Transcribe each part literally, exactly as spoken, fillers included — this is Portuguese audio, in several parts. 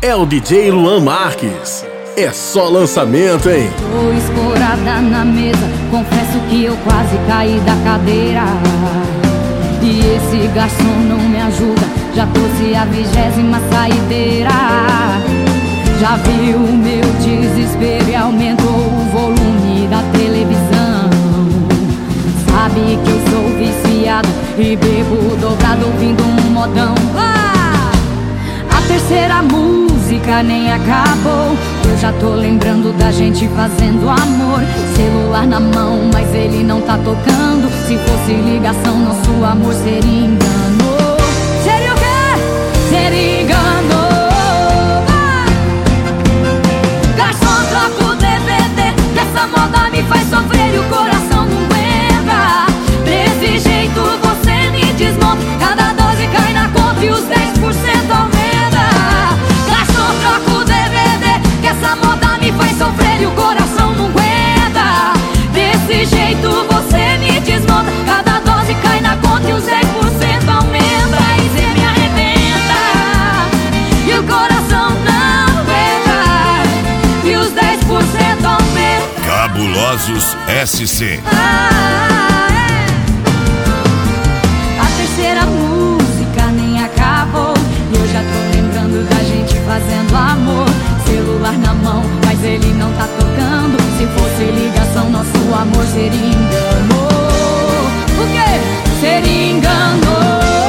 é o D J Luan Marques. É só lançamento, hein? Tô escorada na mesa, confesso que eu quase caí da cadeira. E esse garçom não me ajuda, já trouxe a vigésima saideira. Já viu o meu desespero e aumentou o volume da televisão. Sabe que eu sou viciado e bebo dobrado ouvindo um modão. Ah! A terceira música nem acabou, eu já tô lembrando da gente fazendo amor. Celular na mão, mas ele não tá tocando. Se fosse ligação, nosso amor seria engano. Seria o quê? Seria engano. Ah! Garçom, troca o D V D, que essa moda me faz sofrer e o coração não aguenta. Desse jeito você me desmonta, cada dose cai na conta e os dez por cento aumenta. Garçom, troca o D V D, que essa moda me faz sofrer e o coração não aguenta. Desse jeito você me desmonta, cada dose cai na conta e os dez por cento aumenta. E cê me arrebenta e o coração não aguenta, e os dez por cento aumenta. Cabulosos S C. Ah, é. A terceira música nem acabou, e eu já tô lembrando da gente fazendo amor. Celular na mão, mas ele não tá tocando. Se fosse ligação, nosso amor seria engano. O quê? Seria engano.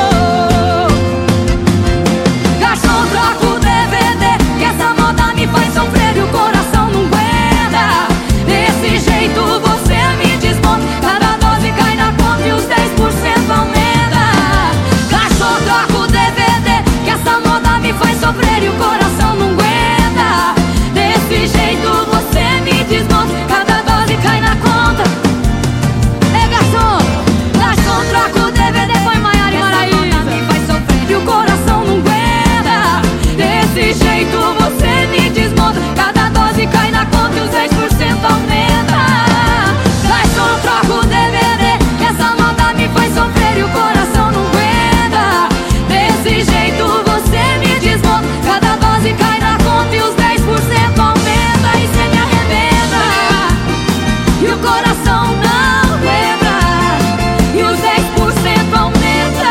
Garçom, troca o D V D, que essa moda me faz sofrer e o coração não aguenta. Desse jeito você me desmonta, cada dose cai na conta e os dez por cento aumenta. Garçom, troca o D V D, que essa moda me faz sofrer e o coração não aguenta. Desse jeito você me desmonta, cada dose cai na conta. Ei, garçom, garçom, troca o D V D, põe Maiara e Maraísa. Me faz sofrer e o coração não aguenta. Desse jeito você me desmonta, cada dose cai na conta e os dez por cento aumenta. Garçom, troca o D V D, que essa moda me faz sofrer e o coração não aguenta. Desse jeito você me desmonta, cada dose cai na conta e os dez por cento aumenta. E cê me arrebenta e o coração não aguenta, e os dez por cento aumenta.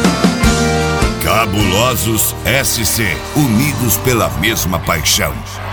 Cabulosos S C, unidos pela mesma paixão.